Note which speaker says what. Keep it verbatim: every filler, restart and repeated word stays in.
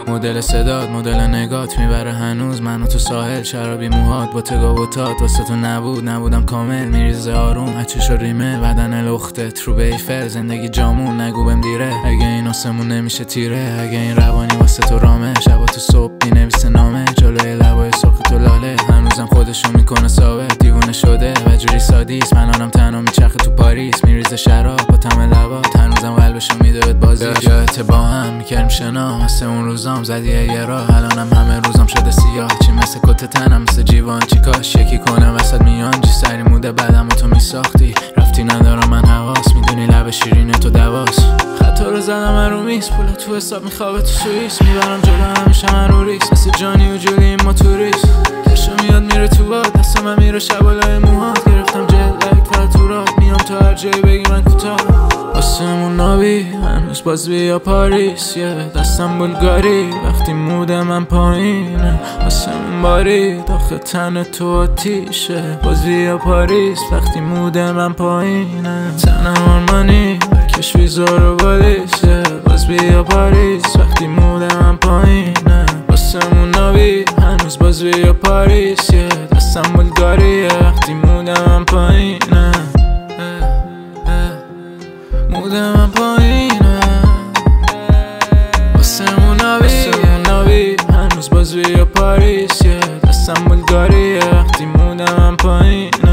Speaker 1: مدل صدات مدل نگات میبره هنوز منو تو ساحل، شرابی موهات با تگاوتات واسه تو نبود نبودم کامل، میریزه آروم هچیش و ریمه بدن لختت رو بیفل، زندگی جامون نگو بهم دیره، اگه این آسمون نمیشه تیره، اگه این روانی واسه تو رامه، شبا تو صبح بینویسه نامه جلوی لبای سرخ تو لاله، هنوزم خودشو میکنه ثابت، دیوونه شده و جوری سادیس، من آنم تنها میچرخه تو پاریس، میریزه شراب با طعم لبات، هنوزم قلبشو میده بهت بازی، یادت با هم میکردیم شنا مثل اون روزام، زدی یه راه الانم همه روزام شده سیاه، چی مثل کت تنم مثل جیوان، چی کاش یکی کنه وسط میان، چی سری موده بعدم تو میساختی، رفتی ندارم من حواس، میدونی لب شیرین تو دواس، خطا رو زدم من رو میز، پول تو حساب میخوابه تو سوئیس، میبرم جلو همیشه من رو ریس، مثل جانی و جولی ما توریست، کشو میاد میره تو باد، دست من میره شبالای موهات، گرفتم جلک فرطورات، میام تو هر جایی بگی من کوتاه، آسمون نابی هنوز باز بیا پاریس، یه دستم بلگاری وقتی مود من پایینه، آسمون باری داخل تن تو آتیشه، باز بیا پاریس وقتی مود من پایینه، تنم آرمانی بکش ویزا رو بالیشه، باز بیا پاریس وقتی مود من پایینه، آسمون نابی هنوز باز بیا پاریس، یه دستم بلگاریه وقتی مود من پایینه، مود من پایینه، آسمون نابی نابی هنوز باز بیا پاریس، یه دستم بلگاریه وقتی مود من پایینه.